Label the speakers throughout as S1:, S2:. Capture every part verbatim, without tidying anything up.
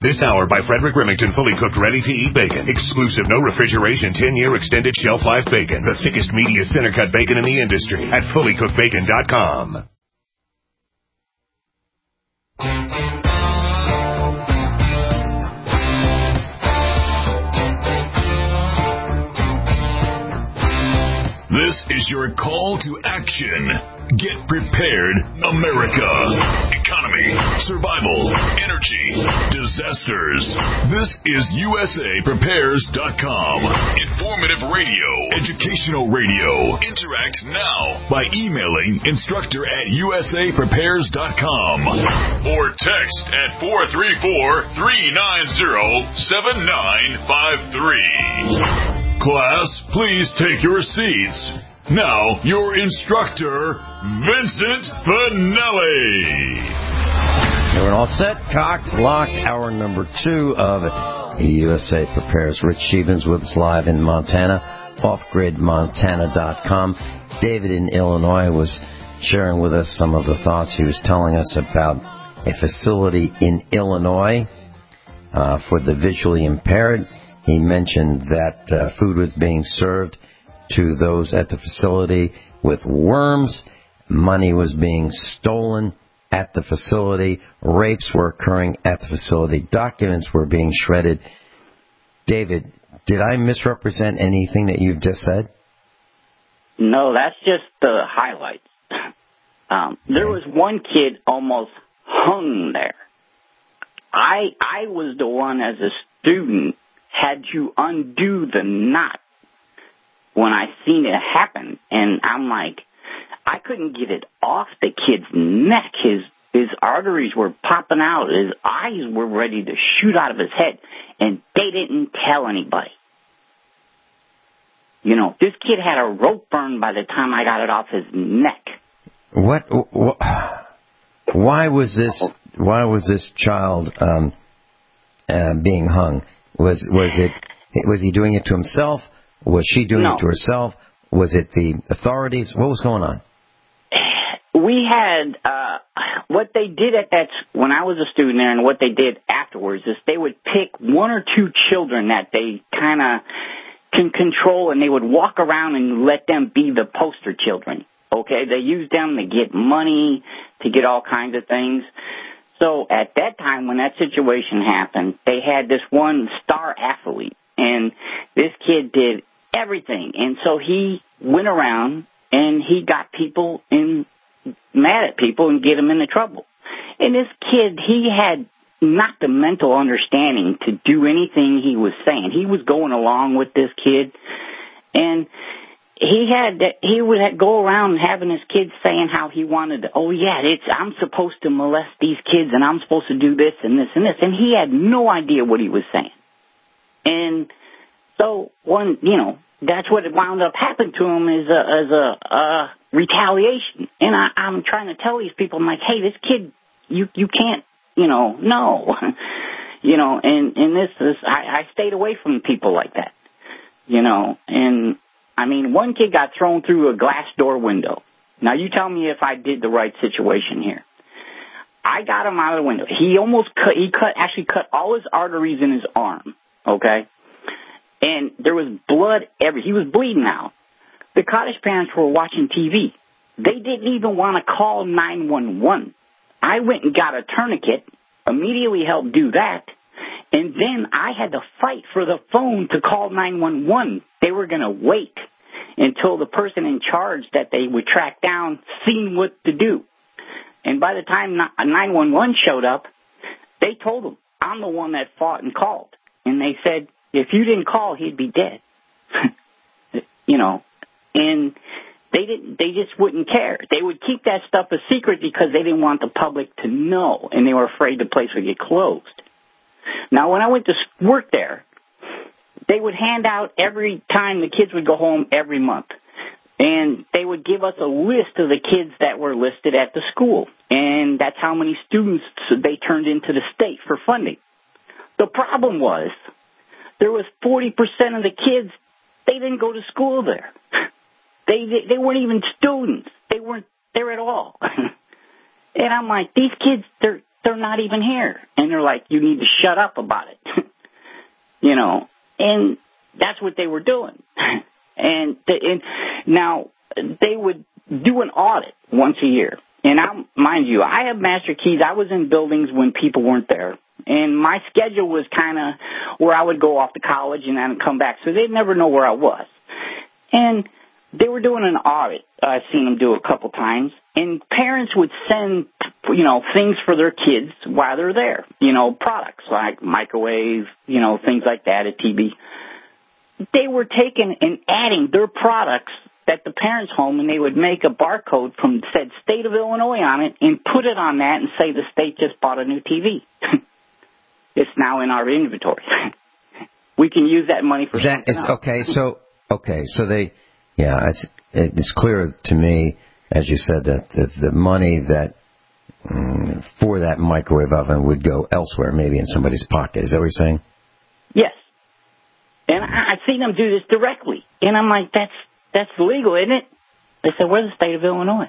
S1: This hour by Frederick Remington, fully cooked, ready-to-eat bacon. Exclusive, no refrigeration, ten-year extended shelf life bacon. The thickest, meatiest, center-cut bacon in the industry at fully cooked bacon dot com.
S2: This is your call to action. Get prepared, America. Economy, survival, energy, disasters. This is U S A Prepares dot com. Informative radio, educational radio. Interact now by emailing instructor at U S A Prepares dot com or text at four three four, three nine zero, seven nine five three. Class, please take your seats. Now, your instructor, Vincent Finelli.
S3: We're all set, cocked, locked. Hour number two of U S A Prepares. Rich Stevens with us live in Montana, off grid montana dot com. David in Illinois was sharing with us some of the thoughts. He was telling us about a facility in Illinois uh, for the visually impaired. He mentioned that uh, food was being served to those at the facility with worms. Money was being stolen at the facility. Rapes were occurring at the facility. Documents were being shredded. David, did I misrepresent anything that you've just said?
S4: No, that's just the highlights. Um, there was one kid almost hung there. I I was the one as a student had you undo the knot when I seen it happen. And I'm like, I couldn't get it off the kid's neck. His his arteries were popping out. His eyes were ready to shoot out of his head. And they didn't tell anybody. You know, this kid had a rope burn by the time I got it off his neck.
S3: What? what why was this? Why was this child um, uh, being hung? Was was it? Was he doing it to himself? Was she doing
S4: no.
S3: it to herself? Was it the authorities? What was going on?
S4: We had uh, what they did at that when I was a student there, and what they did afterwards is they would pick one or two children that they kind of can control, and they would walk around and let them be the poster children. Okay, they used them to get money, to get all kinds of things. So at that time, when that situation happened, they had this one star athlete, and this kid did everything. And so he went around, and he got people in, mad at people and get them into trouble. And this kid, he had not the mental understanding to do anything he was saying. He was going along with this kid, and he had he would go around having his kids saying how he wanted to, oh yeah, it's I'm supposed to molest these kids and I'm supposed to do this and this and this, and he had no idea what he was saying. And so one, you know, that's what it wound up happening to him is a, as a, a retaliation. And I, I'm trying to tell these people, I'm like, hey, this kid, you you can't, you know, no, you know, and and this is I, I stayed away from people like that, you know, and. I mean, one kid got thrown through a glass door window. Now, you tell me if I did the right situation here. I got him out of the window. He almost cut, he cut, actually cut all his arteries in his arm, okay? And there was blood every, he was bleeding out. The cottage parents were watching T V. They didn't even want to call nine one one. I went and got a tourniquet, immediately helped do that. And then I had to fight for the phone to call nine one one. They were going to wait until the person in charge that they would track down seen what to do. And by the time nine one one showed up, they told them, I'm the one that fought and called. And they said, if you didn't call, he'd be dead. You know, and they didn't. They just wouldn't care. They would keep that stuff a secret because they didn't want the public to know, and they were afraid the place would get closed. Now, when I went to work there, they would hand out every time the kids would go home every month. And they would give us a list of the kids that were listed at the school. And that's how many students they turned into the state for funding. The problem was there was forty percent of the kids, they didn't go to school there. They they weren't even students. They weren't there at all. And I'm like, these kids, they're they're not even here. And they're like, you need to shut up about it. You know, and that's what they were doing. And, the, and now they would do an audit once a year. And I, mind you, I have master keys. I was in buildings when people weren't there. And my schedule was kind of where I would go off to college and then come back. So they'd never know where I was. And they were doing an audit. I've seen them do a couple times. And parents would send, you know, things for their kids while they're there. You know, products like microwave, you know, things like that, a T V. They were taking and adding their products at the parents' home, and they would make a barcode from said state of Illinois on it and put it on that and say the state just bought a new T V. It's now in our inventory. We can use that money for
S3: that is, okay, so okay, so they, yeah, it's it's clear to me, as you said, that the, the money that um, for that microwave oven would go elsewhere, maybe in somebody's pocket. Is that what you're saying?
S4: Yes. And I, I've seen them do this directly, and I'm like, that's that's legal, isn't it? They said, we're the state of Illinois.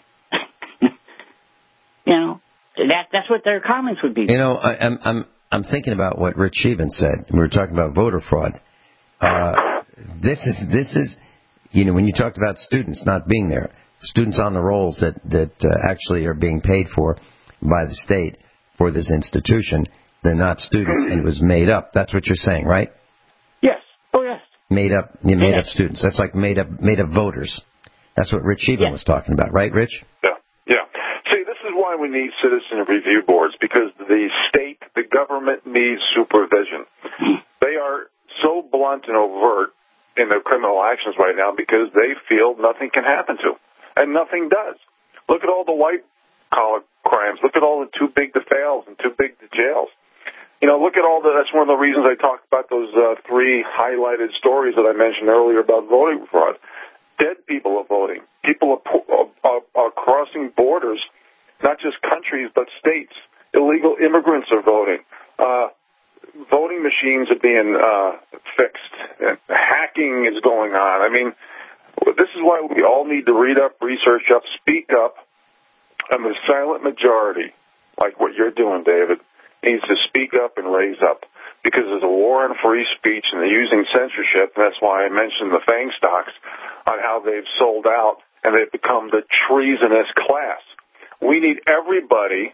S4: You know, that that's what their comments would be.
S3: You know, I, I'm I'm I'm thinking about what Rich Sheehan said. We were talking about voter fraud. Uh, this is this is, you know, when you talked about students not being there, students on the rolls that that uh, actually are being paid for by the state for this institution, they're not students, and it was made up. That's what you're saying, right?
S4: Yes. Oh, yes.
S3: Made up, you made
S4: yes.
S3: up students. That's like made up made up voters. That's what Rich Sheehan yes. was talking about, right, Rich?
S5: Yeah. Yeah. See, this is why we need citizen review boards, because the state, the government needs supervision. They are so blunt and overt in their criminal actions right now because they feel nothing can happen to them, and nothing does. Look at all the white-collar crimes. Look at all the too big to fails and too big to jails. You know, look at all the, that's one of the reasons I talked about those uh, three highlighted stories that I mentioned earlier about voting fraud. Dead people are voting. People are, are, are crossing borders, not just countries, but states. Illegal immigrants are voting. Uh, voting machines are being uh, fixed. Hacking is going on. I mean, this is why we all need to read up, research up, speak up, and the silent majority, like what you're doing, David, needs to speak up and raise up, because there's a war on free speech and they're using censorship. And that's why I mentioned the FANG stocks on how they've sold out and they've become the treasonous class. We need everybody,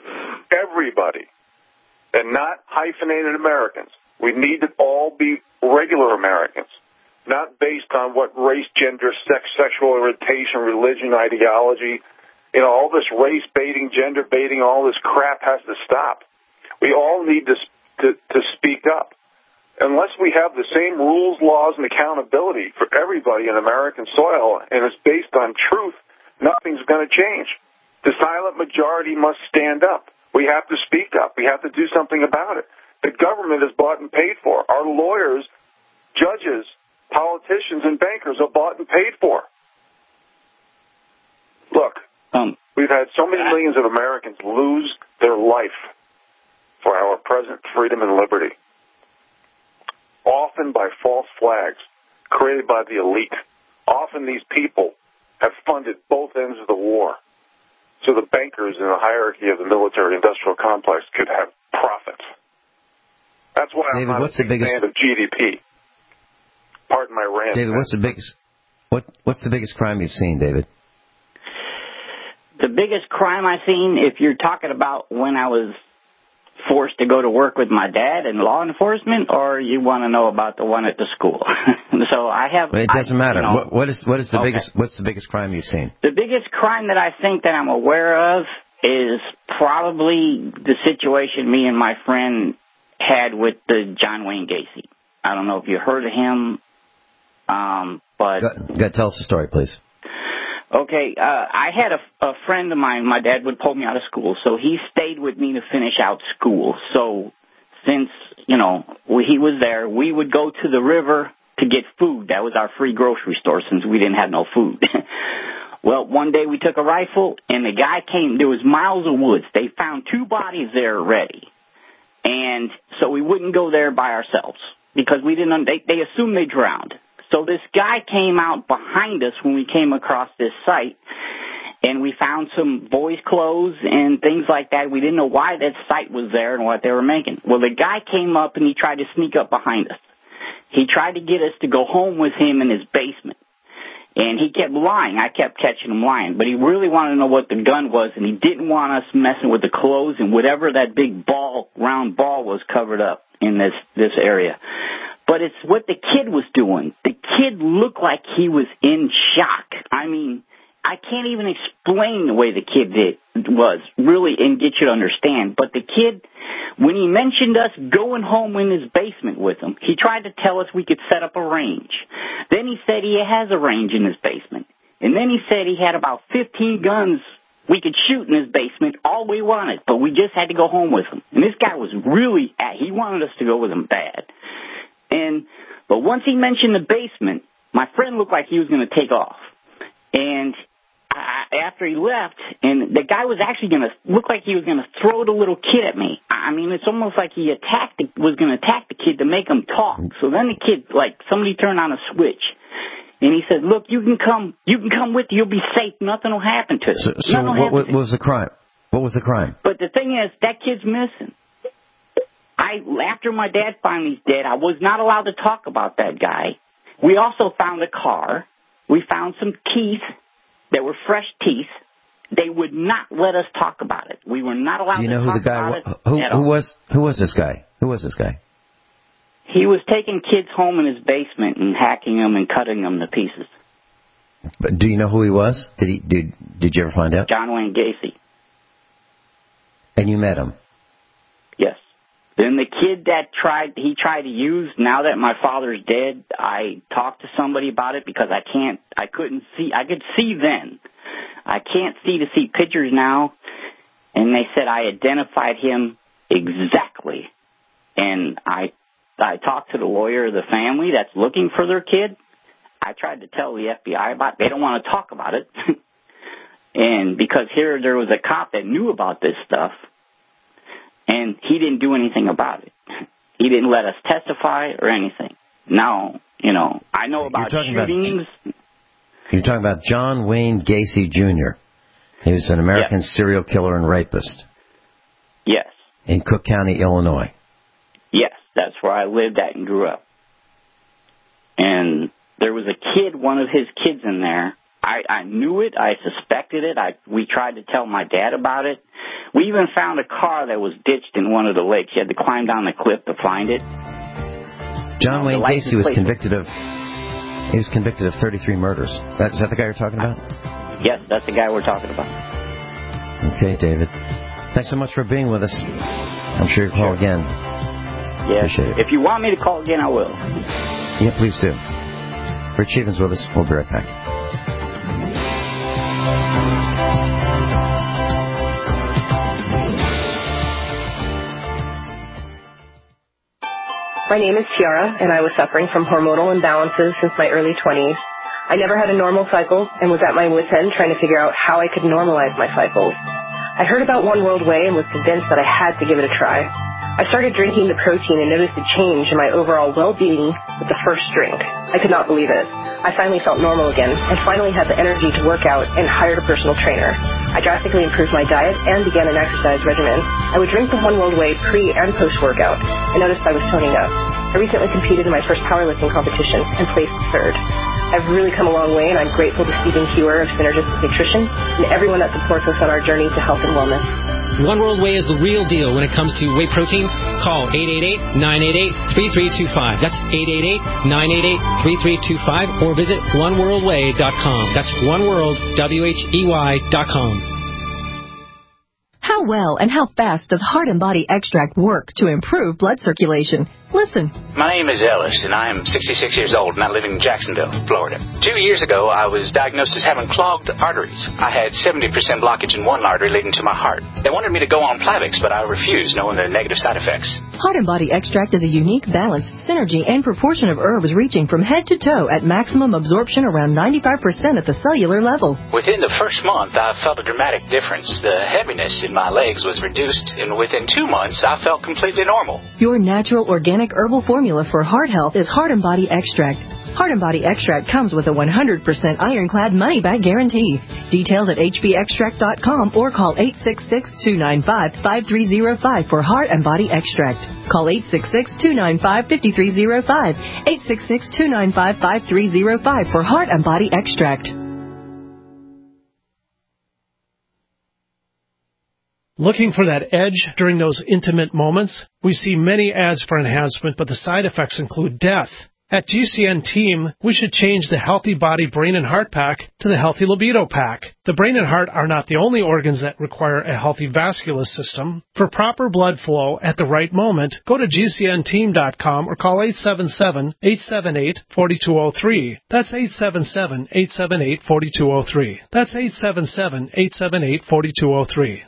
S5: everybody, and not hyphenated Americans. We need to all be regular Americans, not based on what race, gender, sex, sexual orientation, religion, ideology. You know, all this race baiting, gender baiting, all this crap has to stop. We all need to, to to speak up. Unless we have the same rules, laws, and accountability for everybody in American soil, and it's based on truth, nothing's going to change. The silent majority must stand up. We have to speak up. We have to do something about it. The government is bought and paid for. Our lawyers, judges, politicians, and bankers are bought and paid for. Look, um, we've had so many millions of Americans lose their life for our present freedom and liberty, often by false flags created by the elite. Often these people have funded both ends of the war, so the bankers in the hierarchy of the military-industrial complex could have profit. That's why
S3: David,
S5: I'm not
S3: what's
S5: a big
S3: the biggest...
S5: fan of G D P. Pardon my rant.
S3: David, what's the biggest what what's the biggest crime you've seen, David?
S4: The biggest crime I've seen, if you're talking about when I was forced to go to work with my dad in law enforcement, or you want to know about the one at the school? So I have.
S3: Well, it doesn't
S4: I,
S3: matter.
S4: You know,
S3: what, what is what is the
S4: okay.
S3: biggest what's the biggest crime you've seen?
S4: The biggest crime that I think that I'm aware of is probably the situation me and my friend had with the John Wayne Gacy. I don't know if you heard of him, um, but
S3: go, go, tell us the story, please.
S4: Okay, uh, I had a, a friend of mine. My dad would pull me out of school, so he stayed with me to finish out school. So since, you know, he was there, we would go to the river to get food. That was our free grocery store since we didn't have no food. Well, one day we took a rifle, and the guy came. There was miles of woods. They found two bodies there already. And so we wouldn't go there by ourselves because we didn't. They, they assumed they drowned. So this guy came out behind us when we came across this site, and we found some boys' clothes and things like that. We didn't know why that site was there and what they were making. Well, the guy came up and he tried to sneak up behind us. He tried to get us to go home with him in his basement. And he kept lying. I kept catching him lying. But he really wanted to know what the gun was, and he didn't want us messing with the clothes and whatever that big ball, round ball was covered up in this, this area. But it's what the kid was doing. The kid looked like he was in shock. I mean, I can't even explain the way the kid did was, really, and get you to understand. But the kid, when he mentioned us going home in his basement with him, he tried to tell us we could set up a range. Then he said he has a range in his basement. And then he said he had about fifteen guns we could shoot in his basement, all we wanted, but we just had to go home with him. And this guy was really, he wanted us to go with him bad. And, but once he mentioned the basement, my friend looked like he was going to take off. And I, after he left, and the guy was actually going to look like he was going to throw the little kid at me. I mean, it's almost like he attacked the, was going to attack the kid to make him talk. So then the kid, like, somebody turned on a switch, and he said, "Look, you can come, you can come with you. You'll be safe. Nothing will happen to you."
S3: So, so what, what was the crime? What was the crime?
S4: But the thing is, that kid's missing. I, after my dad finally's dead, I was not allowed to talk about that guy. We also found a car. We found some teeth. They were fresh teeth. They would not let us talk about it. We were not allowed to talk about it.
S3: Do you know who the guy was? Who, who was? Who was this guy? Who was this guy?
S4: He was taking kids home in his basement and hacking them and cutting them to pieces.
S3: But do you know who he was? Did he? Did Did you ever find out?
S4: John Wayne Gacy.
S3: And you met him?
S4: Yes. Then the kid that tried, he tried to use, now that my father's dead, I talked to somebody about it because I can't, I couldn't see, I could see then. I can't see to see pictures now. And they said I identified him exactly. And I, I talked to the lawyer of the family that's looking for their kid. I tried to tell the F B I about it. They don't want to talk about it. And because here there was a cop that knew about this stuff. And he didn't do anything about it. He didn't let us testify or anything. Now, you know, I know about
S3: you're
S4: shootings.
S3: About, you're talking about John Wayne Gacy Junior He was an American
S4: yes.
S3: serial killer and rapist.
S4: Yes.
S3: In Cook County, Illinois.
S4: Yes, that's where I lived at and grew up. And there was a kid, one of his kids in there. I, I knew it. I suspected it. I we tried to tell my dad about it. We even found a car that was ditched in one of the lakes. You had to climb down the cliff to find it.
S3: John Wayne Gacy was convicted of he was convicted of thirty-three murders. That, is that the guy you're talking about?
S4: Yes, that's the guy we're talking about.
S3: Okay, David. Thanks so much for being with us. I'm sure you'll call
S4: sure.
S3: again.
S4: Yeah.
S3: Appreciate it.
S4: If you want me to call again, I will.
S3: Yeah, please do. Rich Evans with us. We'll be right back.
S6: My name is Tiara, and I was suffering from hormonal imbalances since my early twenties. I never had a normal cycle and was at my wit's end trying to figure out how I could normalize my cycles. I heard about One World Whey and was convinced that I had to give it a try. I started drinking the protein and noticed a change in my overall well-being with the first drink. I could not believe it. I finally felt normal again and finally had the energy to work out and hired a personal trainer. I drastically improved my diet and began an exercise regimen. I would drink the One World Whey pre- and post-workout. I noticed I was toning up. I recently competed in my first powerlifting competition and placed third. I've really come a long way, and I'm grateful to Stephen Kewer of Synergistic Nutrition and everyone that supports us on our journey to health and wellness.
S7: One World Whey is the real deal when it comes to whey protein. Call eight eight eight, nine eight eight, three three two five. That's eight eight eight, nine eight eight, three three two five, or visit one world whey dot com. That's oneworld, W H E Y dot com.
S8: How well and how fast does Heart and Body Extract work to improve blood circulation? Listen.
S9: My name is Ellis, and I am sixty-six years old, and I live in Jacksonville, Florida. Two years ago, I was diagnosed as having clogged arteries. I had seventy percent blockage in one artery leading to my heart. They wanted me to go on Plavix, but I refused, knowing the negative side effects.
S8: Heart and Body Extract is a unique, balanced synergy and proportion of herbs reaching from head to toe at maximum absorption around ninety-five percent at the cellular level.
S9: Within the first month, I felt a dramatic difference. The heaviness in my legs was reduced, and within two months, I felt completely normal.
S8: Your natural organic herbal formula for heart health is Heart and Body Extract. Heart and Body Extract comes with a one hundred percent ironclad money-back guarantee. Details at h b extract dot com or call eight six six, two nine five, five three zero five for Heart and Body Extract. Call eight six six, two nine five, five three zero five, eight six six, two nine five, five three zero five for Heart and Body Extract.
S10: Looking for that edge during those intimate moments? We see many ads for enhancement, but the side effects include death. At G C N Team, we should change the Healthy Body Brain and Heart Pack to the Healthy Libido Pack. The brain and heart are not the only organs that require a healthy vascular system. For proper blood flow at the right moment, go to G C N team dot com or call eight seven seven, eight seven eight, four two zero three. That's eight seven seven, eight seven eight, four two zero three. That's eight seven seven, eight seven eight, four two zero three.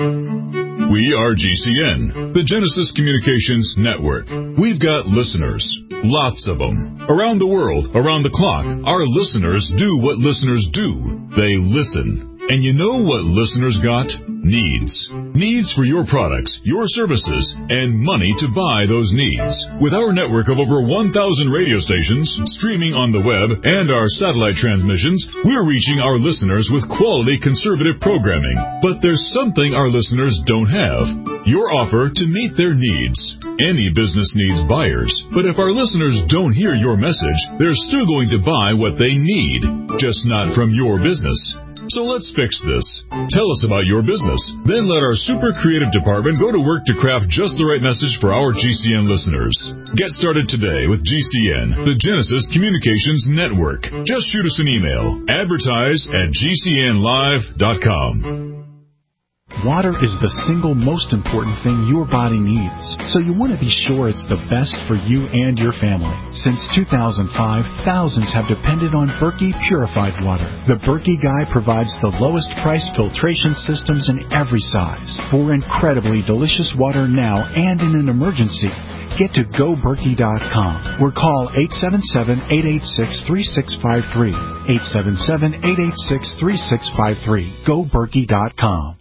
S2: We are G C N, the Genesis Communications Network. We've got listeners, lots of them. Around the world, around the clock, our listeners do what listeners do. They listen. And you know what listeners got? Needs. Needs for your products, your services, and money to buy those needs. With our network of over one thousand radio stations, streaming on the web, and our satellite transmissions, we're reaching our listeners with quality conservative programming. But there's something our listeners don't have. Your offer to meet their needs. Any business needs buyers, but if our listeners don't hear your message, they're still going to buy what they need, just not from your business. So let's fix this. Tell us about your business. Then let our super creative department go to work to craft just the right message for our G C N listeners. Get started today with G C N, the Genesis Communications Network. Just shoot us an email. Advertise at g c n live dot com.
S11: Water is the single most important thing your body needs, so you want to be sure it's the best for you and your family. Since two thousand five, thousands have depended on Berkey Purified Water. The Berkey Guy provides the lowest price filtration systems in every size for incredibly delicious water now and in an emergency. Get to go berkey dot com or call eight seven seven, eight eight six, three six five three. eight seven seven, eight eight six, three six five three. go berkey dot com.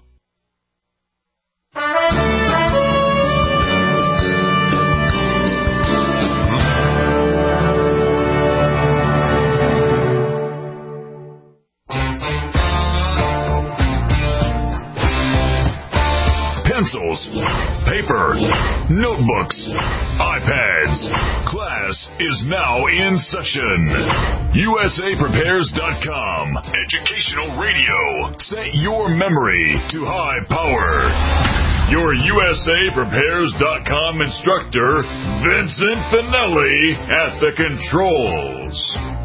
S2: Pencils, paper, notebooks, iPads. Class is now in session. U S A prepares dot com. Educational radio. Set your memory to high power. Your U S A prepares dot com instructor, Vincent Finelli, at the controls.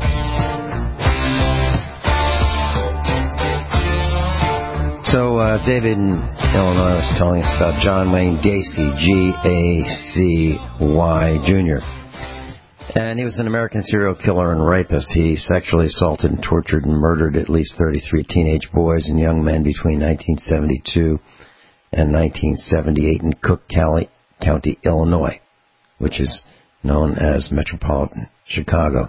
S3: So, uh, David in Illinois was telling us about John Wayne Gacy, G A C Y Junior And he was an American serial killer and rapist. He sexually assaulted and tortured and murdered at least thirty-three teenage boys and young men between nineteen seventy-two and nineteen seventy-eight in Cook County, County, Illinois, which is known as metropolitan Chicago.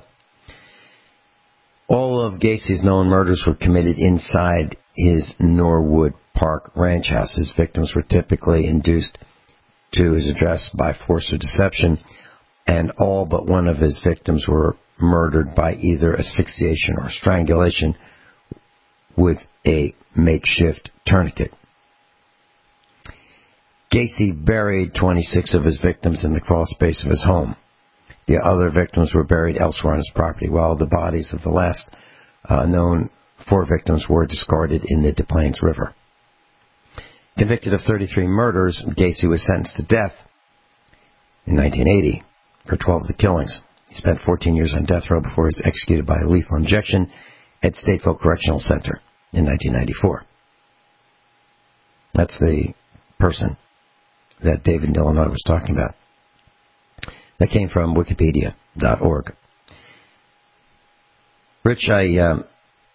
S3: All of Gacy's known murders were committed inside his Norwood Park ranch house. His victims were typically induced to his address by force or deception, and all but one of his victims were murdered by either asphyxiation or strangulation with a makeshift tourniquet. Gacy buried twenty-six of his victims in the crawl space of his home. The other victims were buried elsewhere on his property, while the bodies of the last uh, known four victims were discarded in the Des Plaines River. Convicted of thirty-three murders, Gacy was sentenced to death in nineteen eighty for twelve of the killings. He spent fourteen years on death row before he was executed by lethal injection at Stateville Correctional Center in nineteen ninety-four. That's the person that David in Illinois was talking about. That came from wikipedia dot org. Rich, I um,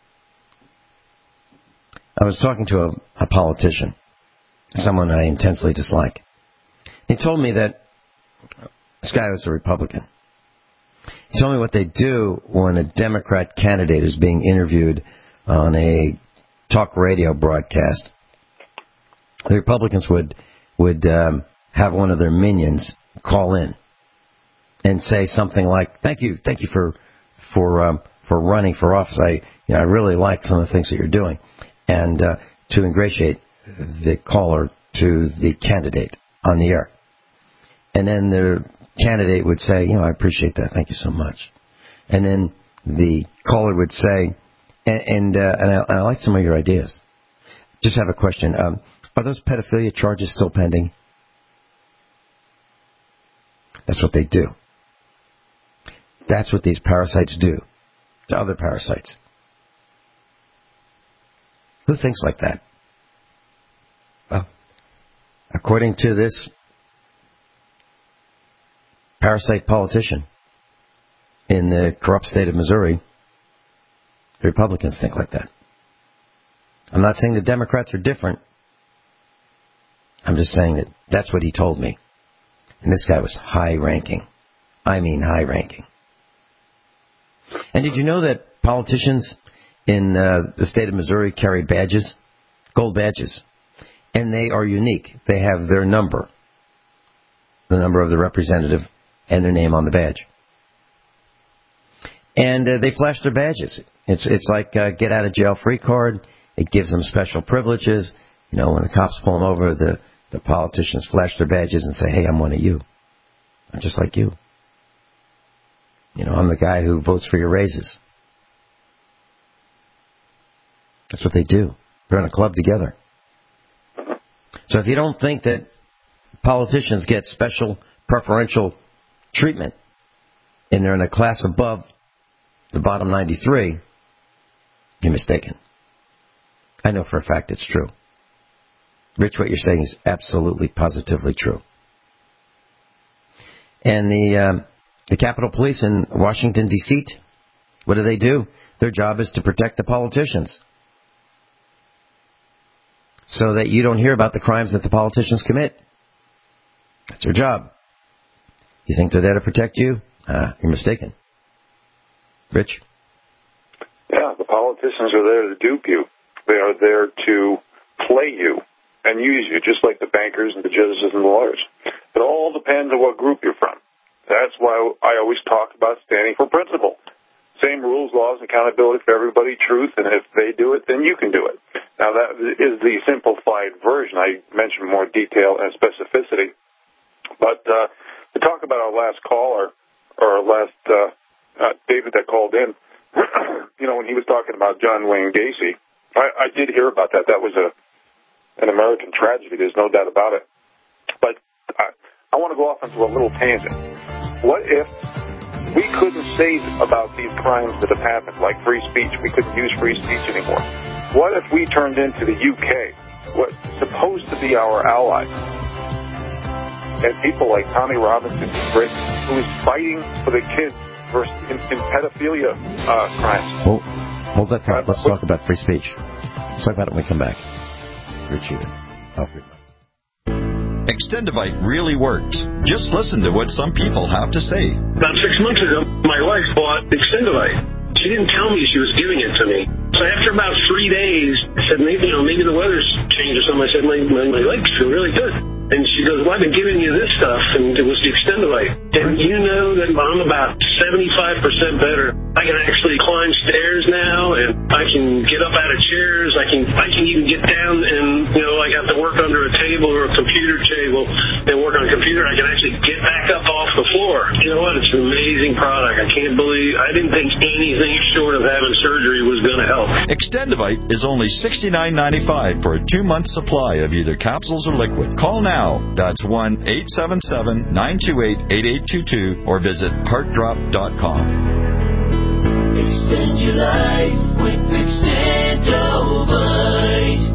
S3: I was talking to a, a politician, someone I intensely dislike. He told me that this guy was a Republican. He told me what they do when a Democrat candidate is being interviewed on a talk radio broadcast. The Republicans would would um, have one of their minions call in and say something like, "Thank you, thank you for for um, for running for office. I you know I really like some of the things that you're doing, and uh, to ingratiate the caller to the candidate on the air, and then the candidate would say, you know, I appreciate that, thank you so much, and then the caller would say, and and, uh, and, I, and I like some of your ideas. Just have a question: um, are those pedophilia charges still pending? That's what they do. That's what these parasites do to other parasites. Who thinks like that? Well, according to this parasite politician in the corrupt state of Missouri, the Republicans think like that. I'm not saying the Democrats are different. I'm just saying that that's what he told me. And this guy was high-ranking. I mean high-ranking. And did you know that politicians in uh, the state of Missouri carry badges, gold badges, and they are unique. They have their number, the number of the representative, and their name on the badge. And uh, they flash their badges. It's it's like a get-out-of-jail-free card. It gives them special privileges. You know, when the cops pull them over, the, the politicians flash their badges and say, hey, I'm one of you. I'm just like you. You know, I'm the guy who votes for your raises. That's what they do. They're in a club together. So if you don't think that politicians get special preferential treatment and they're in a class above the bottom ninety-three, you're mistaken. I know for a fact it's true. Rich, what you're saying is absolutely, positively true. And the um, the Capitol Police in Washington, D C, what do they do? Their job is to protect the politicians so that you don't hear about the crimes that the politicians commit. That's their job. You think they're there to protect you? Uh, you're mistaken. Rich?
S5: Yeah, the politicians are there to dupe you. They are there to play you and use you, just like the bankers and the judges and the lawyers. It all depends on what group you're from. That's why I always talk about standing for principle. Same rules, laws, and accountability for everybody, truth, and if they do it, then you can do it. Now, that is the simplified version. I mentioned more detail and specificity. But uh, to talk about our last caller, or our last uh, uh, David that called in, you know, when he was talking about John Wayne Gacy, I, I did hear about that. That was a an American tragedy. There's no doubt about it. But I, I want to go off into a little tangent. What if we couldn't say about these crimes that have happened, like free speech? We couldn't use free speech anymore. What if we turned into the U K, what's supposed to be our allies, and people like Tommy Robinson in Britain, who is fighting for the kids versus in, in pedophilia uh, crimes?
S3: Well, hold that thought. Let's talk about free speech. Let's talk about it when we come back. Rich Even. Off your mic.
S12: Extendivite really works. Just listen to what some people have to say.
S13: About six months ago, my wife bought Extendivite. She didn't tell me she was giving it to me. So after about three days, I said, maybe, you know, maybe the weather's changed or something. I said, my, my, my legs feel really good. And she goes, well, I've been giving you this stuff, and it was the Extendivite. And you know that I'm about seventy-five percent better. I can actually climb stairs now, and I can get up out of chairs. I can I can even get down and, you know, I have to work under a table or a computer table and work on a computer. I can actually get back up off the floor. You know what? It's an amazing product. I can't believe, I didn't think anything short of having surgery was going to help.
S12: Extendivite is only sixty-nine ninety-five for a two-month supply of either capsules or liquid. Call now. That's one eight seven seven, nine two eight, eight eight two two or visit heart drop dot com.
S14: Extend your life with Extendivite.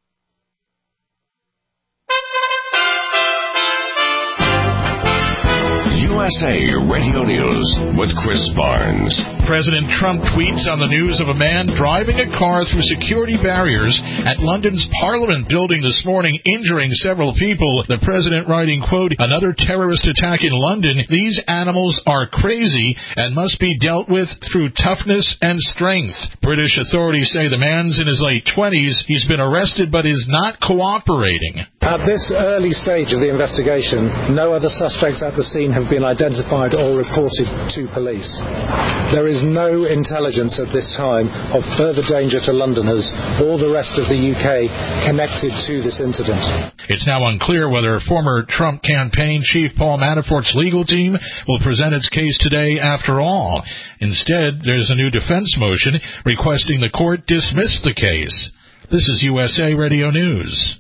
S1: U S A Radio News with Chris Barnes.
S15: President Trump tweets on the news of a man driving a car through security barriers at London's Parliament building this morning, injuring several people. The president writing, quote, another terrorist attack in London. These animals are crazy and must be dealt with through toughness and strength. British authorities say the man's in his late twenties. He's been arrested but is not cooperating.
S14: At this early stage of the investigation, no other suspects at the scene have been identified or reported to police. There is no intelligence at this time of further danger to Londoners or the rest of the U K connected to this incident.
S15: It's now unclear whether former Trump campaign chief Paul Manafort's legal team will present its case today after all. Instead, there's a new defense motion requesting the court dismiss the case. This is U S A Radio News.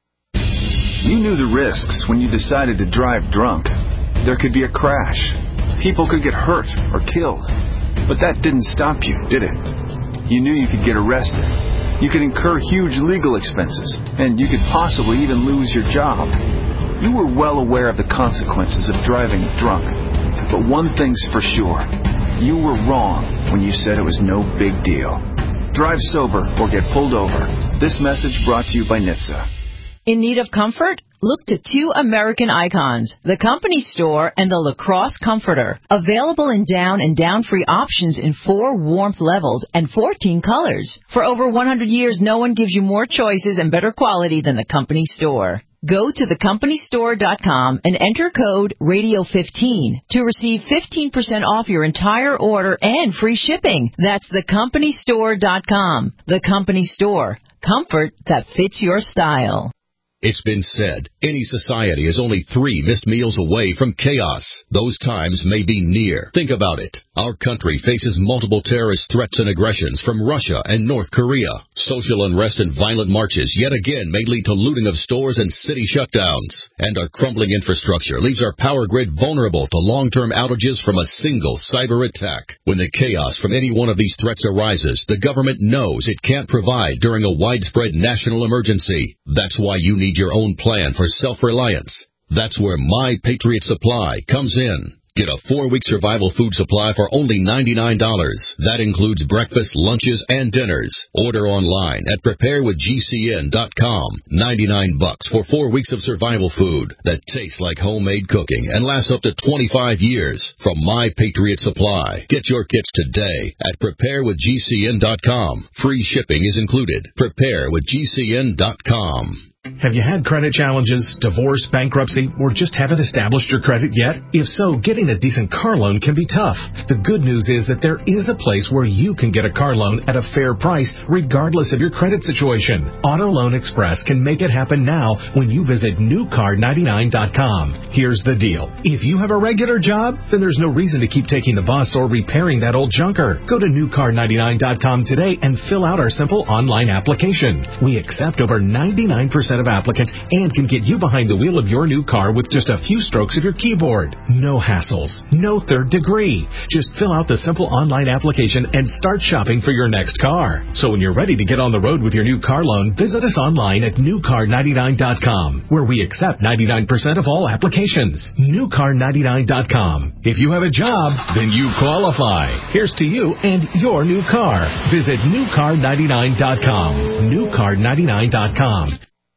S16: You knew the risks when you decided to drive drunk. There could be a crash. People could get hurt or killed. But that didn't stop you, did it? You knew you could get arrested. You could incur huge legal expenses, and you could possibly even lose your job. You were well aware of the consequences of driving drunk. But one thing's for sure. You were wrong when you said it was no big deal. Drive sober or get pulled over. This message brought to you by N H T S A.
S17: In need of comfort? Look to two American icons, the Company Store and the Lacrosse Comforter. Available in down and down-free options in four warmth levels and fourteen colors. For over one hundred years, no one gives you more choices and better quality than the Company Store. Go to the company store dot com and enter code radio fifteen to receive fifteen percent off your entire order and free shipping. That's the company store dot com. The Company Store. Comfort that fits your style.
S18: It's been said, any society is only three missed meals away from chaos. Those times may be near. Think about it. Our country faces multiple terrorist threats and aggressions from Russia and North Korea. Social unrest and violent marches yet again may lead to looting of stores and city shutdowns. And our crumbling infrastructure leaves our power grid vulnerable to long-term outages from a single cyber attack. When the chaos from any one of these threats arises, the government knows it can't provide during a widespread national emergency. That's why you need your own plan for self-reliance. That's where My Patriot Supply comes in. Get a four-week survival food supply for only ninety-nine dollars. That includes breakfast, lunches, and dinners. Order online at prepare with G C N dot com. ninety-nine bucks for four weeks of survival food that tastes like homemade cooking and lasts up to twenty-five years from My Patriot Supply. Get your kits today at prepare with G C N dot com. Free shipping is included. prepare with G C N dot com.
S19: Have you had credit challenges, divorce, bankruptcy, or just haven't established your credit yet? If so, getting a decent car loan can be tough. The good news is that there is a place where you can get a car loan at a fair price regardless of your credit situation. Auto Loan Express can make it happen now when you visit new car ninety-nine dot com. Here's the deal. If you have a regular job, then there's no reason to keep taking the bus or repairing that old junker. Go to new car ninety-nine dot com today and fill out our simple online application. We accept over ninety-nine percent of applicants and can get you behind the wheel of your new car with just a few strokes of your keyboard. No hassles, no third degree. Just fill out the simple online application and start shopping for your next car. So when you're ready to get on the road with your new car loan, visit us online at new car ninety-nine dot com, where we accept ninety-nine percent of all applications. new car ninety-nine dot com. If you have a job, then you qualify. Here's to you and your new car. Visit new car ninety-nine dot com. new car ninety-nine dot com.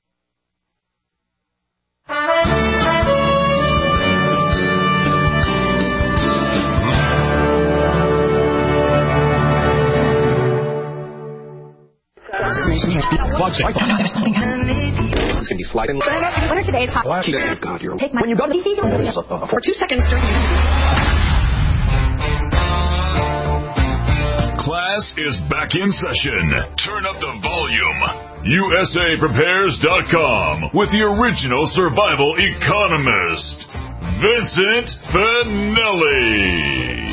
S20: It's going to be sliding. What are today's hot? God, you're Take my, when you go to the for two seconds.
S2: Class is back in session. Turn up the volume. U S A Prepares dot com with the original survival economist, Vincent Finelli.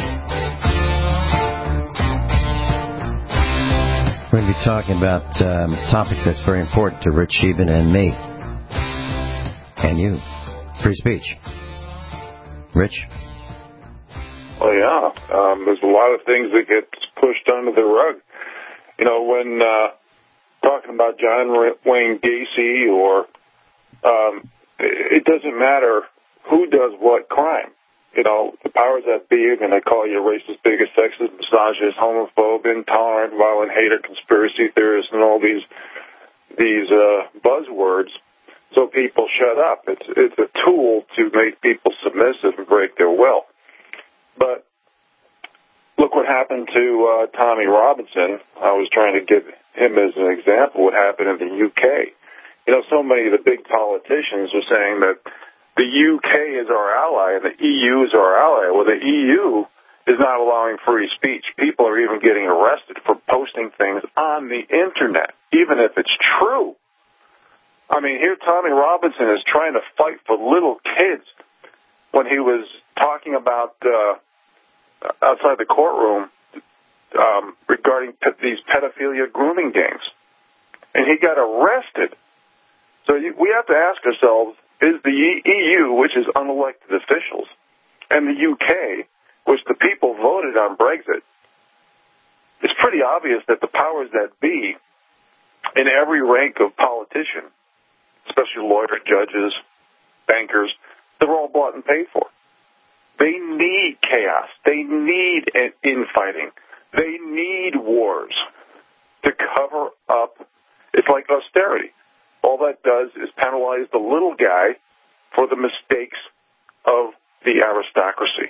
S3: We're going to be talking about um, a topic that's very important to Rich Sheben and me. And you. Free speech. Rich?
S5: Oh, yeah. Um, there's a lot of things that get pushed under the rug. You know, when uh, talking about John Wayne Gacy or um, it doesn't matter who does what crime. You know, the powers that be are going to call you racist, bigot, sexist, misogynist, homophobe, intolerant, violent, hater, conspiracy theorist, and all these these uh, buzzwords. So people shut up. It's it's a tool to make people submissive and break their will. But look what happened to uh, Tommy Robinson. I was trying to give him as an example what happened in the U K. you know, so many of the big politicians were saying that the U K is our ally and the E U is our ally. Well, the E U is not allowing free speech. People are even getting arrested for posting things on the Internet, even if it's true. I mean, here Tommy Robinson is trying to fight for little kids when he was talking about uh, outside the courtroom um, regarding pe- these pedophilia grooming gangs. And he got arrested. So you, we have to ask ourselves, is the E U, which is unelected officials, and the U K, which the people voted on Brexit, it's pretty obvious that the powers that be in every rank of politician, especially lawyers, judges, bankers, they're all bought and paid for. They need chaos. They need infighting. They need wars to cover up. It's like austerity. All that does is penalize the little guy for the mistakes of the aristocracy.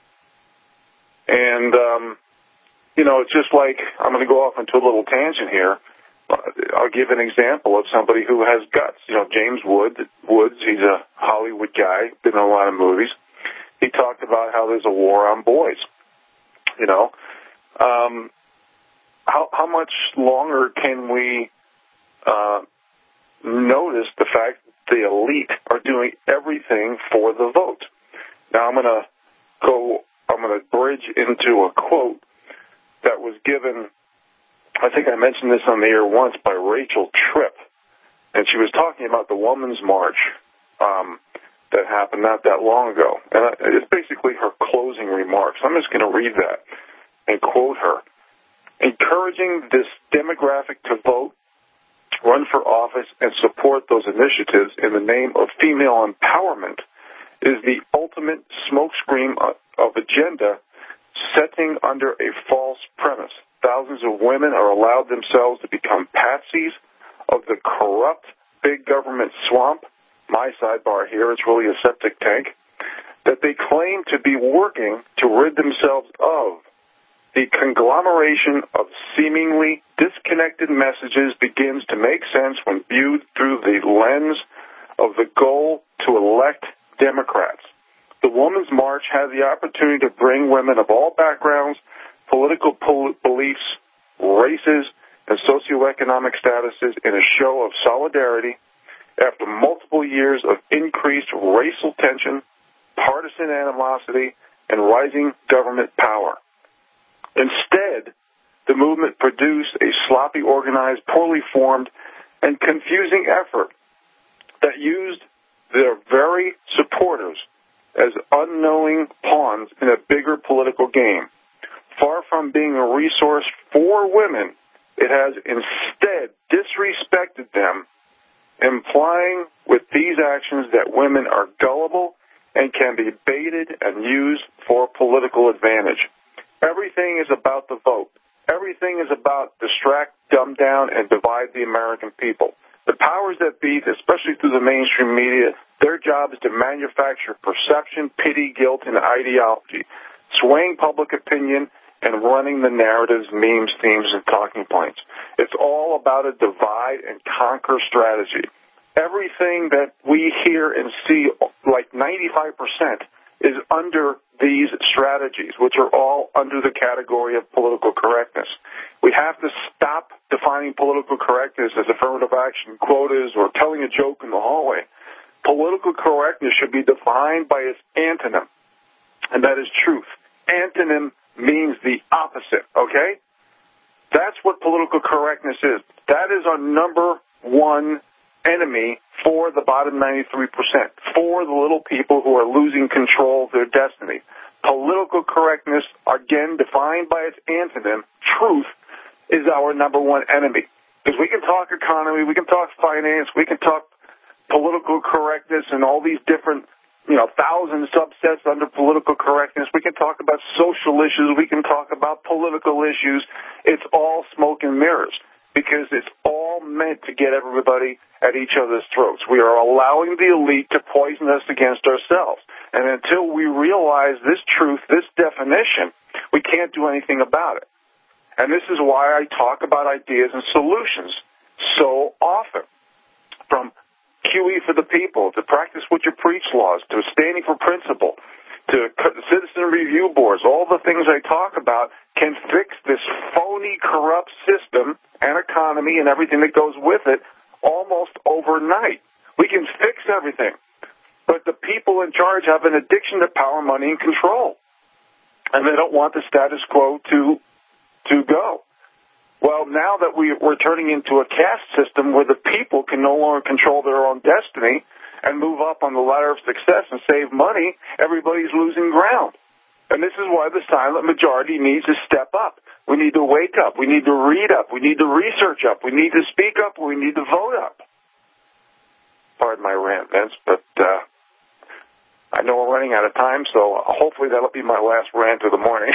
S5: And, um, you know, it's just like, I'm going to go off into a little tangent here. I'll give an example of somebody who has guts. You know, James Wood, Woods, he's a Hollywood guy, been in a lot of movies. He talked about how there's a war on boys. You know, um, how, how much longer can we uh, notice the fact that the elite are doing everything for the vote? Now I'm going to go, I'm going to bridge into a quote that was given, I think I mentioned this on the air once, by Rachel Tripp. And she was talking about the Women's March um, that happened not that long ago. And it's basically her closing remarks. I'm just going to read that and quote her. Encouraging this demographic to vote, run for office, and support those initiatives in the name of female empowerment is the ultimate smokescreen of agenda setting under a false premise. Thousands of women are allowed themselves to become patsies of the corrupt big government swamp. My sidebar here, it's really a septic tank, that they claim to be working to rid themselves of. The conglomeration of seemingly disconnected messages begins to make sense when viewed through the lens of the goal to elect Democrats. The Women's March had the opportunity to bring women of all backgrounds, political pol- beliefs, races, and socioeconomic statuses in a show of solidarity after multiple years of increased racial tension, partisan animosity, and rising government power. Instead, the movement produced a sloppy, organized, poorly formed, and confusing effort that used their very supporters as unknowing pawns in a bigger political game. Far from being a resource for women, it has instead disrespected them, implying with these actions that women are gullible and can be baited and used for political advantage. Everything is about the vote. Everything is about distract, dumb down, and divide the American people. The powers that be, especially through the mainstream media, their job is to manufacture perception, pity, guilt, and ideology, swaying public opinion and running the narratives, memes, themes, and talking points. It's all about a divide and conquer strategy. Everything that we hear and see, like ninety-five percent, is under these strategies, which are all under the category of political correctness. We have to stop defining political correctness as affirmative action quotas or telling a joke in the hallway. Political correctness should be defined by its antonym, and that is truth. Antonym means the opposite, okay? That's what political correctness is. That is our number one enemy for the bottom ninety-three percent, for the little people who are losing control of their destiny. Political correctness, again, defined by its antonym, truth, is our number one enemy. Because we can talk economy, we can talk finance, we can talk political correctness and all these different, you know, thousand subsets under political correctness. We can talk about social issues. We can talk about political issues. It's all smoke and mirrors because it's all meant to get everybody at each other's throats. We are allowing the elite to poison us against ourselves. And until we realize this truth, this definition, we can't do anything about it. And this is why I talk about ideas and solutions so often. from Q E for the people, to practice what you preach laws, to standing for principle, to citizen review boards, all the things I talk about can fix this phony, corrupt system and economy and everything that goes with it almost overnight. We can fix everything. But the people in charge have an addiction to power, money, and control. And they don't want the status quo to to go. Well, now that we, we're turning into a caste system where the people can no longer control their own destiny and move up on the ladder of success and save money, everybody's losing ground. And this is why the silent majority needs to step up. We need to wake up. We need to read up. We need to research up. We need to speak up. We need to vote up. Pardon my rant, Vince, but uh, I know we're running out of time, so hopefully that'll be my last rant of the morning.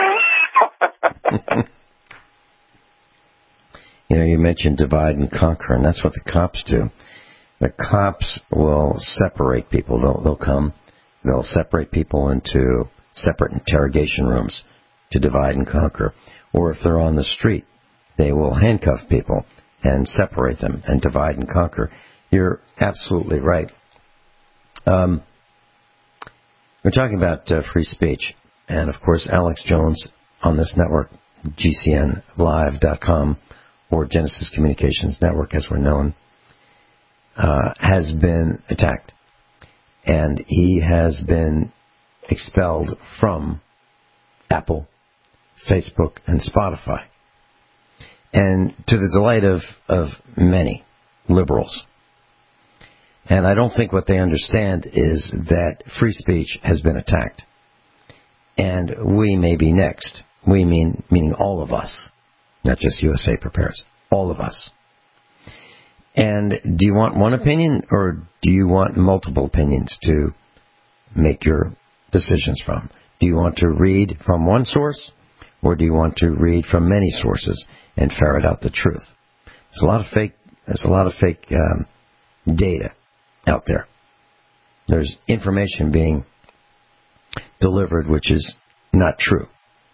S3: You know, you mentioned divide and conquer, and that's what the cops do. The cops will separate people. They'll, they'll come, they'll separate people into separate interrogation rooms to divide and conquer. Or if they're on the street, they will handcuff people and separate them and divide and conquer. You're absolutely right. Um, we're talking about uh, free speech. And, of course, Alex Jones on this network, G C N live dot com, or Genesis Communications Network, as we're known, uh, has been attacked. And he has been expelled from Apple, Facebook, and Spotify. And to the delight of, of many liberals. And I don't think what they understand is that free speech has been attacked. And we may be next. We mean meaning all of us. Not just U S A Prepares. All of us. And do you want one opinion or do you want multiple opinions to make your decisions from? Do you want to read from one source or do you want to read from many sources and ferret out the truth? There's a lot of fake, there's a lot of fake um, data out there. There's information being delivered which is not true.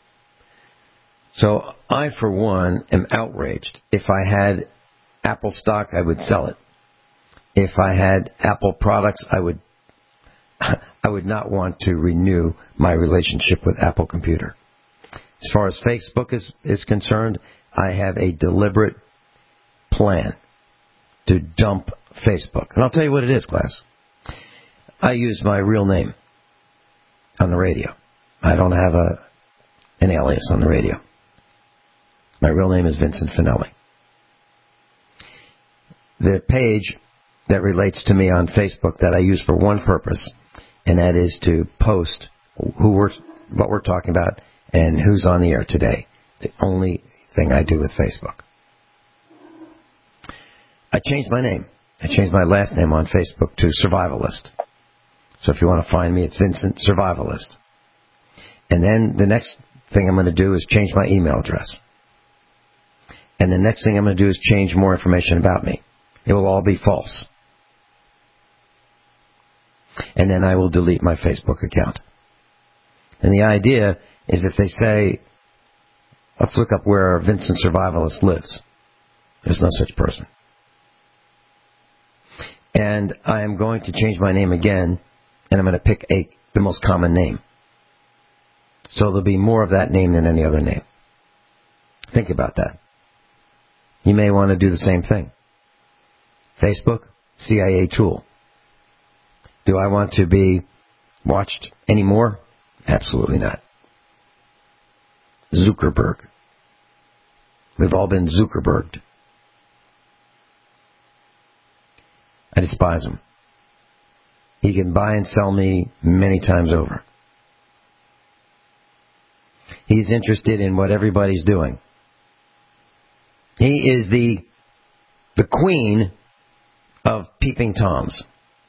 S3: So I, for one, am outraged. If I had Apple stock, I would sell it. If I had Apple products, I would I would not want to renew my relationship with Apple Computer. As far as Facebook is, is concerned, I have a deliberate plan to dump Facebook. And I'll tell you what it is, class. I use my real name on the radio. I don't have a an alias on the radio. My real name is Vincent Finelli. The page that relates to me on Facebook that I use for one purpose, and that is to post who we're, what we're talking about and who's on the air today. It's the only thing I do with Facebook. I changed my name. I changed my last name on Facebook to Survivalist. So if you want to find me, it's Vincent Survivalist. And then the next thing I'm going to do is change my email address. And the next thing I'm going to do is change more information about me. It will all be false. And then I will delete my Facebook account. And the idea is if they say, let's look up where Vincent Survivalist lives. There's no such person. And I am going to change my name again, and I'm going to pick a the most common name. So there'll be more of that name than any other name. Think about that. You may want to do the same thing. Facebook, C I A tool. Do I want to be watched anymore? Absolutely not. Zuckerberg. We've all been Zuckerberged. I despise him. He can buy and sell me many times over. He's interested in what everybody's doing. He is the the queen of peeping toms.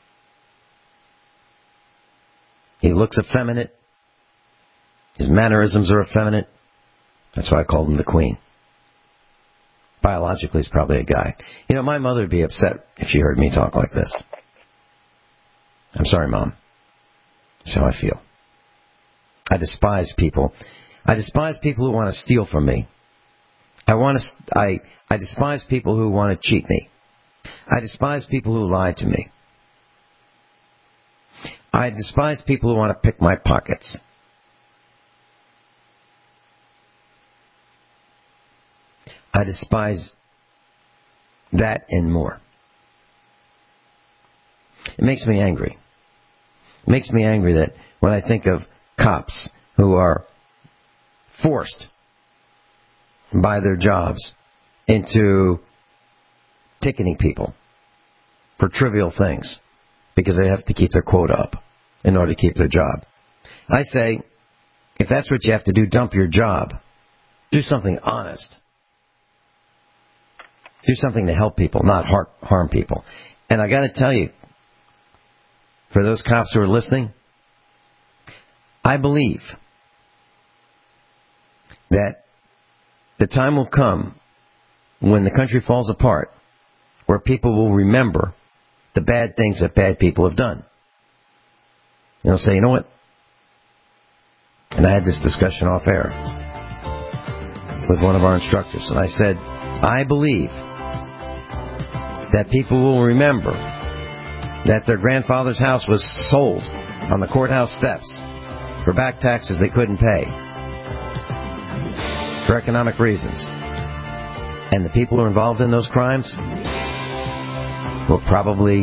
S3: He looks effeminate. His mannerisms are effeminate. That's why I called him the queen. Biologically, he's probably a guy. You know, my mother would be upset if she heard me talk like this. I'm sorry, Mom. That's how I feel. I despise people. I despise people who want to steal from me. I want to. I I despise people who want to cheat me. I despise people who lie to me. I despise people who want to pick my pockets. I despise that and more. It makes me angry. It makes me angry that when I think of cops who are forced by their jobs into ticketing people for trivial things because they have to keep their quota up in order to keep their job. I say, if that's what you have to do, dump your job. Do something honest. Do something to help people, not harm people. And I got to tell you, for those cops who are listening, I believe that the time will come when the country falls apart where people will remember the bad things that bad people have done. And they'll say, you know what? And I had this discussion off air with one of our instructors, and I said, I believe that people will remember that their grandfather's house was sold on the courthouse steps for back taxes they couldn't pay for economic reasons. And the people who are involved in those crimes will probably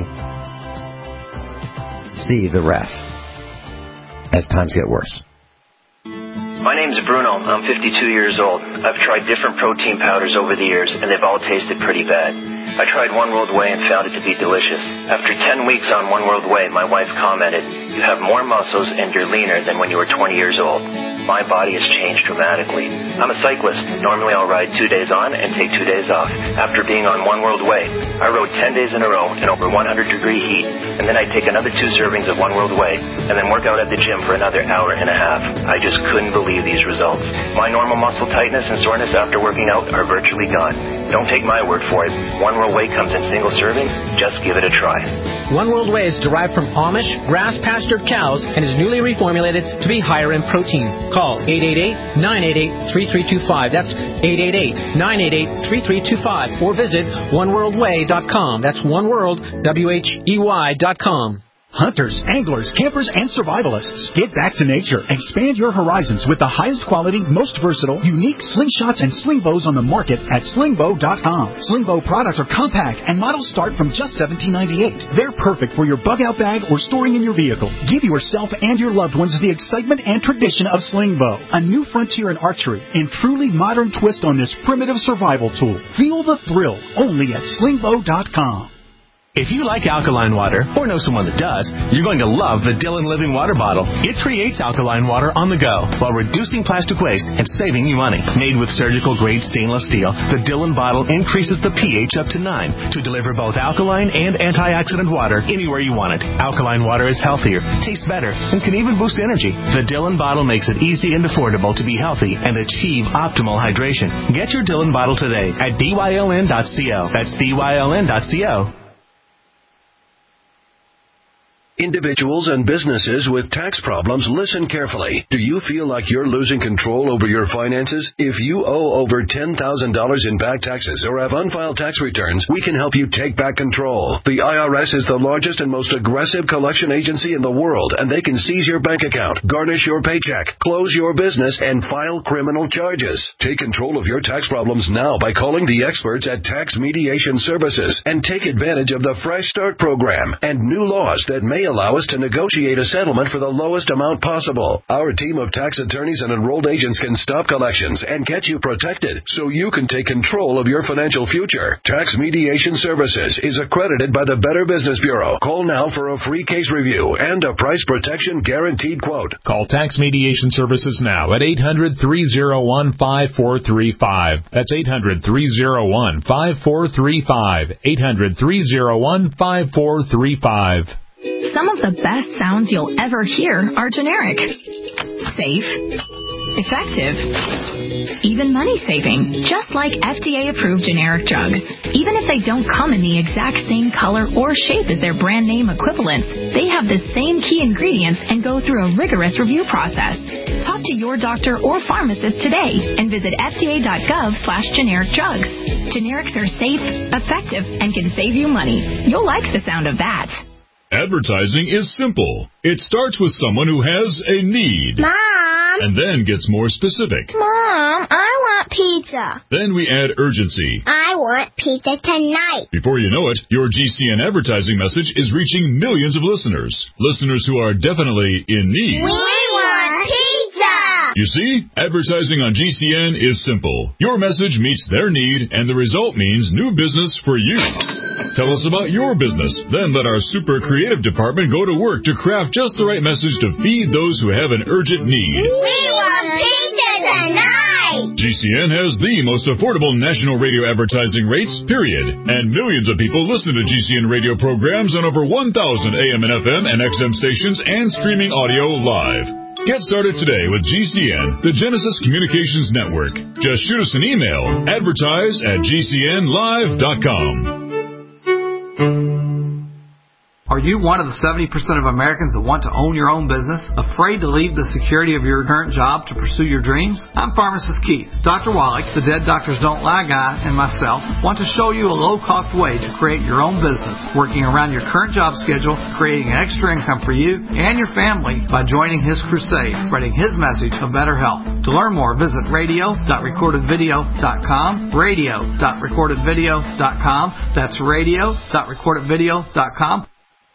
S3: see the wrath as times get worse.
S21: My name's Bruno. I'm fifty-two years old. I've tried different protein powders over the years, and they've all tasted pretty bad. I tried One World Whey and found it to be delicious. After ten weeks on One World Whey, my wife commented, you have more muscles and you're leaner than when you were twenty years old. My body has changed dramatically. I'm a cyclist. Normally I'll ride two days on and take two days off. After being on One World Whey, I rode ten days in a row in over one hundred degree heat, and then I'd take another two servings of One World Whey, and then work out at the gym for another hour and a half. I just couldn't believe these results. My normal muscle tightness and soreness after working out are virtually gone. Don't take my word for it. One World Whey comes in single servings. Just give it a try.
S7: One World Whey is derived from Amish, grass-pastured cows and is newly reformulated to be higher in protein. Call eight eight eight, nine eight eight, three three two five. That's eight eight eight, nine eight eight, three three two five. Or visit one world way dot com. That's one world, W H E Y dot com.
S22: Hunters, anglers, campers, and survivalists. Get back to nature. Expand your horizons with the highest quality, most versatile, unique slingshots and sling bows on the market at sling bow dot com. Sling bow products are compact and models start from just seventeen ninety-eight. They're perfect for your bug-out bag or storing in your vehicle. Give yourself and your loved ones the excitement and tradition of sling bow, a new frontier in archery and truly modern twist on this primitive survival tool. Feel the thrill only at sling bow dot com.
S23: If you like alkaline water, or know someone that does, you're going to love the Dillon Living Water Bottle. It creates alkaline water on the go while reducing plastic waste and saving you money. Made with surgical-grade stainless steel, the Dillon bottle increases the pH up to nine to deliver both alkaline and antioxidant water anywhere you want it. Alkaline water is healthier, tastes better, and can even boost energy. The Dillon bottle makes it easy and affordable to be healthy and achieve optimal hydration. Get your Dillon bottle today at D Y L N dot co. That's D Y L N dot co.
S1: Individuals and businesses with tax problems, listen carefully. Do you feel like you're losing control over your finances? If you owe over ten thousand dollars in back taxes or have unfiled tax returns, we can help you take back control. The I R S is the largest and most aggressive collection agency in the world, and they can seize your bank account, garnish your paycheck, close your business, and file criminal charges. Take control of your tax problems now by calling the experts at Tax Mediation Services and take advantage of the Fresh Start program and new laws that may allow us to negotiate a settlement for the lowest amount possible. Our team of tax attorneys and enrolled agents can stop collections and get you protected so you can take control of your financial future. Tax Mediation Services is accredited by the Better Business Bureau. Call now for a free case review and a price protection guaranteed quote.
S24: Call Tax Mediation Services now at eight hundred, three oh one, five four three five. That's eight hundred, three oh one, five four three five. eight hundred, three oh one, five four three five.
S25: Some of the best sounds you'll ever hear are generic, safe, effective, even money-saving, just like F D A-approved generic drugs. Even if they don't come in the exact same color or shape as their brand name equivalents, they have the same key ingredients and go through a rigorous review process. Talk to your doctor or pharmacist today and visit F D A dot gov slash generic drugs. Generics are safe, effective, and can save you money. You'll like the sound of that.
S2: Advertising is simple. It starts with someone who has a need.
S4: Mom!
S2: And then gets more specific.
S4: Mom, I want pizza.
S2: Then we add urgency.
S4: I want pizza tonight.
S2: Before you know it, your G C N advertising message is reaching millions of listeners. Listeners who are definitely in need.
S4: We want pizza!
S2: You see, advertising on G C N is simple. Your message meets their need, and the result means new business for you. Tell us about your business. Then let our super creative department go to work to craft just the right message to feed those who have an urgent need.
S4: We want pizza tonight!
S2: G C N has the most affordable national radio advertising rates, period. And millions of people listen to G C N radio programs on over one thousand A M and F M and X M stations and streaming audio live. Get started today with G C N, the Genesis Communications Network. Just shoot us an email, advertise at G C N live dot com.
S6: Are you one of the seventy percent of Americans that want to own your own business? Afraid to leave the security of your current job to pursue your dreams? I'm Pharmacist Keith. Doctor Wallach, the Dead Doctors Don't Lie guy, and myself want to show you a low-cost way to create your own business, working around your current job schedule, creating an extra income for you and your family by joining his crusade, spreading his message of better health. To learn more, visit radio dot recorded video dot com, radio dot recorded video dot com. That's radio dot recorded video dot com.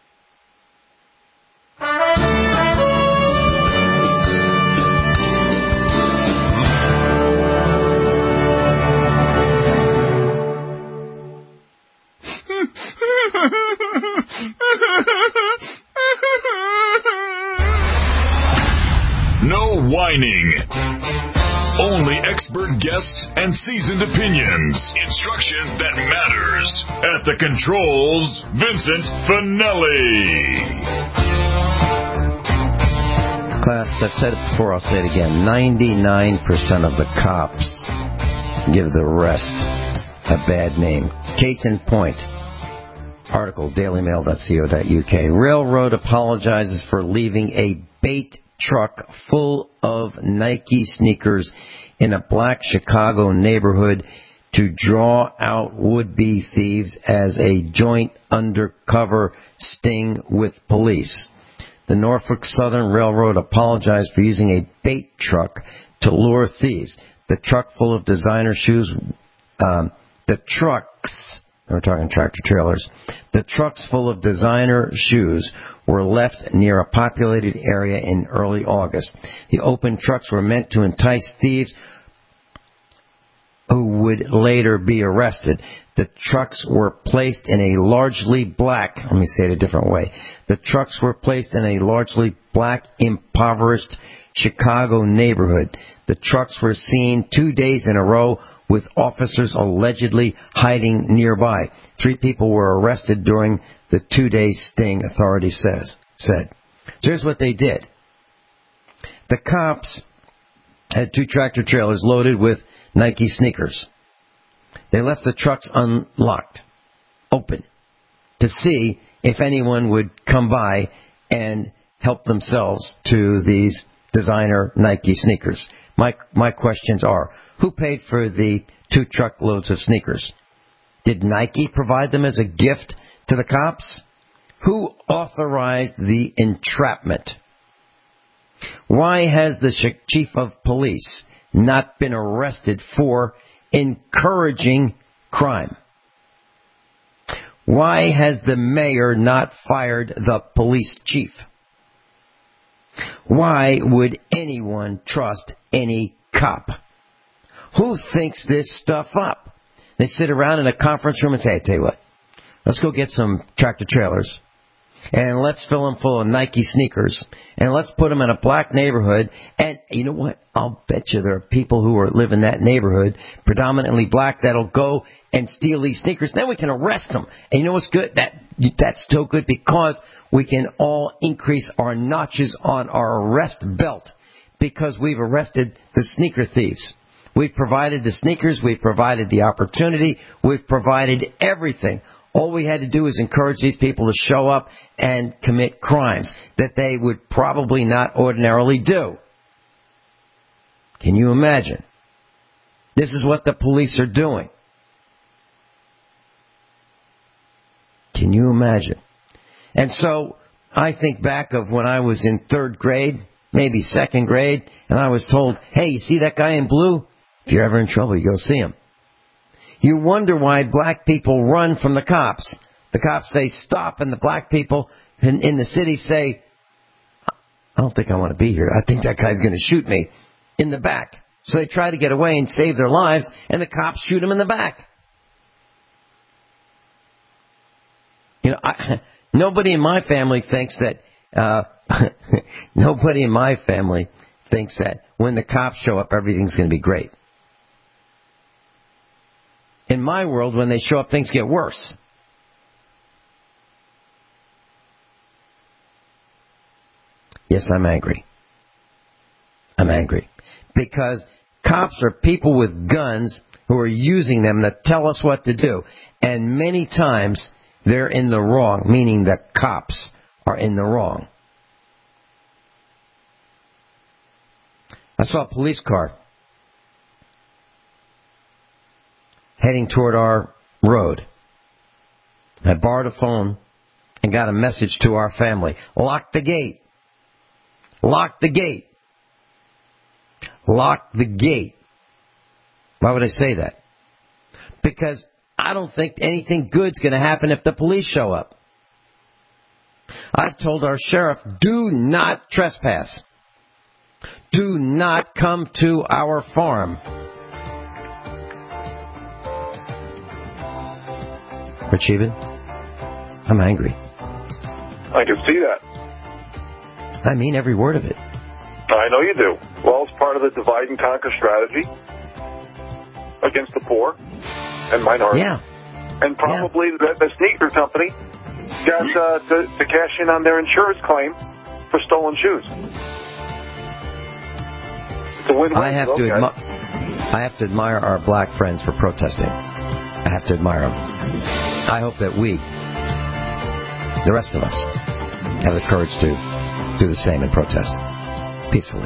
S2: No whining. Only expert guests and seasoned opinions. Instruction that matters. At the controls, Vincent Finelli.
S3: Class, I've said it before, I'll say it again. ninety-nine percent of the cops give the rest a bad name. Case in point. Article, daily mail dot co dot U K. Railroad apologizes for leaving a bait truck full of Nike sneakers in a black Chicago neighborhood to draw out would-be thieves as a joint undercover sting with police. The Norfolk Southern Railroad apologized for using a bait truck to lure thieves. The truck full of designer shoes, um, the trucks, we're talking tractor trailers, the trucks full of designer shoes were left near a populated area in early August. The open trucks were meant to entice thieves who would later be arrested. The trucks were placed in a largely black, let me say it a different way. The trucks were placed in a largely black, impoverished Chicago neighborhood. The trucks were seen two days in a row with officers allegedly hiding nearby. Three people were arrested during the two-day sting, authorities says, said. So here's what they did. The cops had two tractor trailers loaded with Nike sneakers. They left the trucks unlocked, open, to see if anyone would come by and help themselves to these designer Nike sneakers. My my questions are, who paid for the two truckloads of sneakers? Did Nike provide them as a gift to the cops? Who authorized the entrapment? Why has the chief of police not been arrested for encouraging crime? Why has the mayor not fired the police chief? Why would anyone trust any cop? Who thinks this stuff up? They sit around in a conference room and say, I tell you what, let's go get some tractor trailers and let's fill them full of Nike sneakers and let's put them in a black neighborhood. And you know what? I'll bet you there are people who are live in that neighborhood, predominantly black, that'll go and steal these sneakers. Then we can arrest them. And you know what's good? That That's still good because we can all increase our notches on our arrest belt because we've arrested the sneaker thieves. We've provided the sneakers. We've provided the opportunity. We've provided everything. All we had to do is encourage these people to show up and commit crimes that they would probably not ordinarily do. Can you imagine? This is what the police are doing. Can you imagine? And so I think back of when I was in third grade, maybe second grade, and I was told, hey, you see that guy in blue? If you're ever in trouble, you go see him. You wonder why black people run from the cops. The cops say stop, and the black people in, in the city say, I don't think I want to be here. I think that guy's going to shoot me in the back. So they try to get away and save their lives, and the cops shoot them in the back. You know, I, nobody in my family thinks that, uh, nobody in my family thinks that when the cops show up, everything's going to be great. In my world, when they show up, things get worse. Yes, I'm angry. I'm angry. Because cops are people with guns who are using them to tell us what to do. And many times they're in the wrong, meaning the cops are in the wrong. I saw a police car heading toward our road. I borrowed a phone and got a message to our family. Lock the gate. Lock the gate. Lock the gate. Why would I say that? Because I don't think anything good's going to happen if the police show up. I've told our sheriff, do not trespass. Do not come to our farm. Rich Eben, I'm angry.
S5: I can see that.
S3: I mean every word of it.
S5: I know you do. Well, it's part of the divide and conquer strategy against the poor and minorities.
S3: Yeah.
S5: And probably yeah. the, the sneaker company got uh, to, to cash in on their insurance claim for stolen shoes. It's a win-win.
S3: I have
S5: to
S3: to admi- I have to admire our black friends for protesting. I have to admire them. I hope that we, the rest of us, have the courage to do the same and protest peacefully.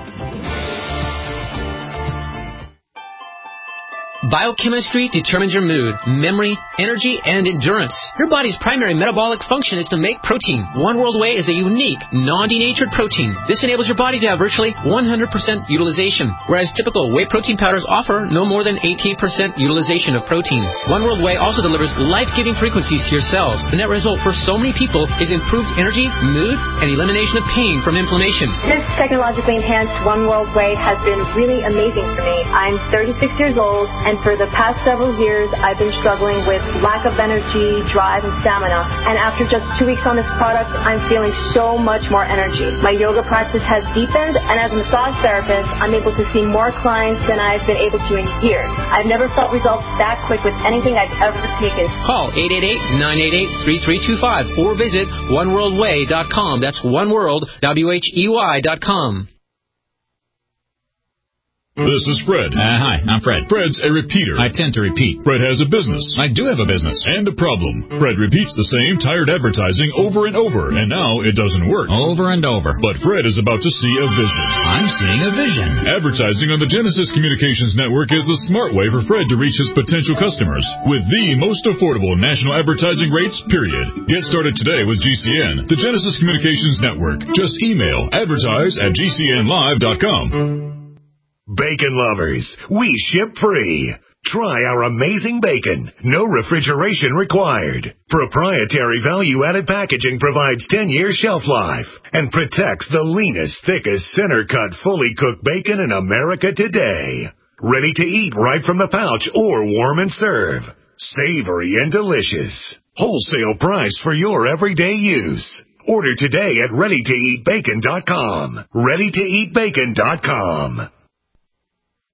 S7: Biochemistry determines your mood, memory, energy, and endurance. Your body's primary metabolic function is to make protein. One World Whey is a unique, non-denatured protein. This enables your body to have virtually one hundred percent utilization, whereas typical whey protein powders offer no more than eighteen percent utilization of protein. One World Whey also delivers life-giving frequencies to your cells. The net result for so many people is improved energy, mood, and elimination of pain from inflammation.
S8: This technologically enhanced One World Whey has been really amazing for me. I'm thirty-six years old, and for the past several years, I've been struggling with lack of energy, drive, and stamina. And after just two weeks on this product, I'm feeling so much more energy. My yoga practice has deepened, and as a massage therapist, I'm able to see more clients than I've been able to in years. I've never felt results that quick with anything I've ever taken.
S7: Call eight eight eight, nine eight eight, three three two five or visit one world way dot com. That's oneworld, W H E Y dot com.
S2: This is Fred.
S9: Uh, hi, I'm Fred.
S2: Fred's a repeater.
S9: I tend to repeat.
S2: Fred has a business.
S9: I do have a business.
S2: And a problem. Fred repeats the same tired advertising over and over, and now it doesn't work.
S9: Over and over.
S2: But Fred is about to see a vision.
S9: I'm seeing a vision.
S2: Advertising on the Genesis Communications Network is the smart way for Fred to reach his potential customers with the most affordable national advertising rates, period. Get started today with G C N, the Genesis Communications Network. Just email advertise at G C N live dot com.
S10: Bacon lovers, we ship free. Try our amazing bacon. No refrigeration required. Proprietary value-added packaging provides ten years shelf life and protects the leanest, thickest, center-cut, fully cooked bacon in America today. Ready to eat right from the pouch or warm and serve. Savory and delicious. Wholesale price for your everyday use. Order today at ready to eat bacon dot com. ready to eat bacon dot com.